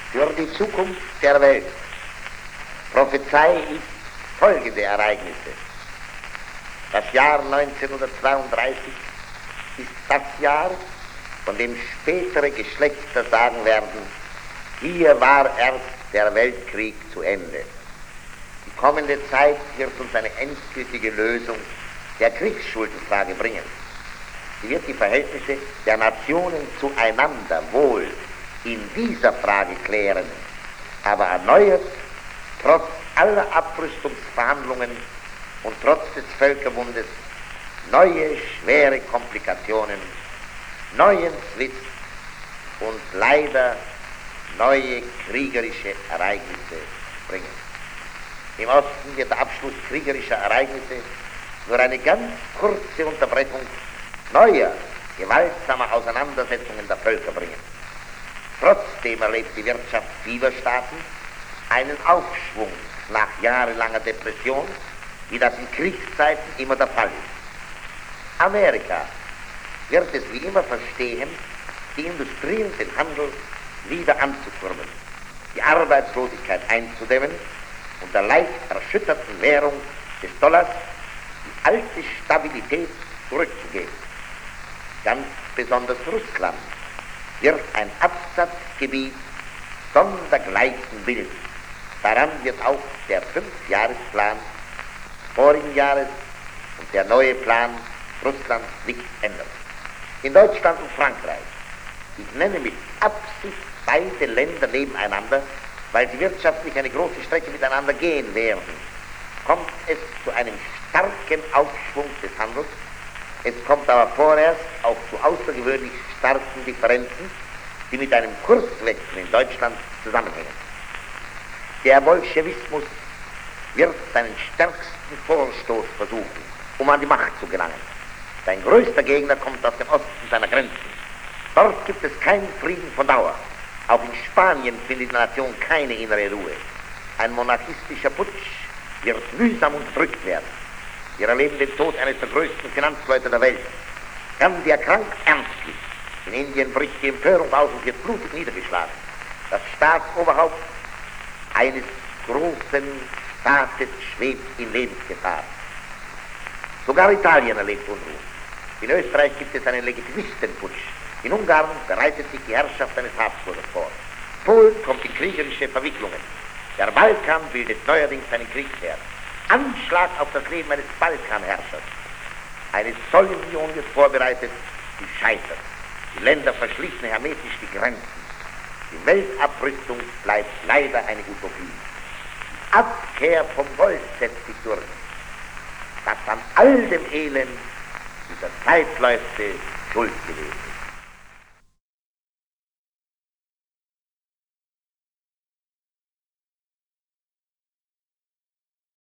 Für die Zukunft der Welt prophezei ich folgende Ereignisse. Das Jahr 1932 ist das Jahr, von dem spätere Geschlechter sagen werden, hier war erst der Weltkrieg zu Ende. Die kommende Zeit wird uns eine endgültige Lösung der Kriegsschuldenfrage bringen. Sie wird die Verhältnisse der Nationen zueinander wohl in dieser Frage klären, aber erneuert, trotz aller Abrüstungsverhandlungen und trotz des Völkerbundes, neue schwere Komplikationen, neuen Zwist und leider neue kriegerische Ereignisse bringen. Im Osten wird der Abschluss kriegerischer Ereignisse nur eine ganz kurze Unterbrechung neuer, gewaltsamer Auseinandersetzungen der Völker bringen. Trotzdem erlebt die Wirtschaft vieler Staaten einen Aufschwung nach jahrelanger Depression, wie das in Kriegszeiten immer der Fall ist. Amerika wird es wie immer verstehen, die Industrie und den Handel wieder anzukurbeln, die Arbeitslosigkeit einzudämmen und der leicht erschütterten Währung des Dollars die alte Stabilität zurückzugeben. Ganz besonders Russland wird ein Absatzgebiet sondergleichen bilden. Daran wird auch der 5-Jahresplan vorigen Jahres und der neue Plan Russlands nichts ändern. In Deutschland und Frankreich, ich nenne mit Absicht beide Länder nebeneinander, weil sie wirtschaftlich eine große Strecke miteinander gehen werden, kommt es zu einem starken Aufschwung des Handels. Es kommt aber vorerst auch zu außergewöhnlich starken Differenzen, die mit einem Kurswechsel in Deutschland zusammenhängen. Der Bolschewismus wird seinen stärksten Vorstoß versuchen, um an die Macht zu gelangen. Sein größter Gegner kommt aus dem Osten seiner Grenzen. Dort gibt es keinen Frieden von Dauer. Auch in Spanien findet die Nation keine innere Ruhe. Ein monarchistischer Putsch wird mühsam unterdrückt werden. Wir erleben den Tod eines der größten Finanzleute der Welt. Gandhi erkrankt ernstlich. In Indien bricht die Empörung aus und wird blutig niedergeschlagen. Das Staatsoberhaupt eines großen Staates schwebt in Lebensgefahr. Sogar Italien erlebt Unruhe. In Österreich gibt es einen Legitimistenputsch. In Ungarn bereitet sich die Herrschaft eines Habsburgers vor. Polen kommt in kriegerische Verwicklungen. Der Balkan bildet neuerdings einen Kriegsherd. Anschlag auf das Leben eines Balkanherrschers. Eine Zollunion wird vorbereitet, die scheitert. Die Länder verschließen hermetisch die Grenzen. Die Weltabrüstung bleibt leider eine Utopie. Die Abkehr vom Gold setzt sich durch. Das an all dem Elend dieser Zeitläufe schuld gewesen ist.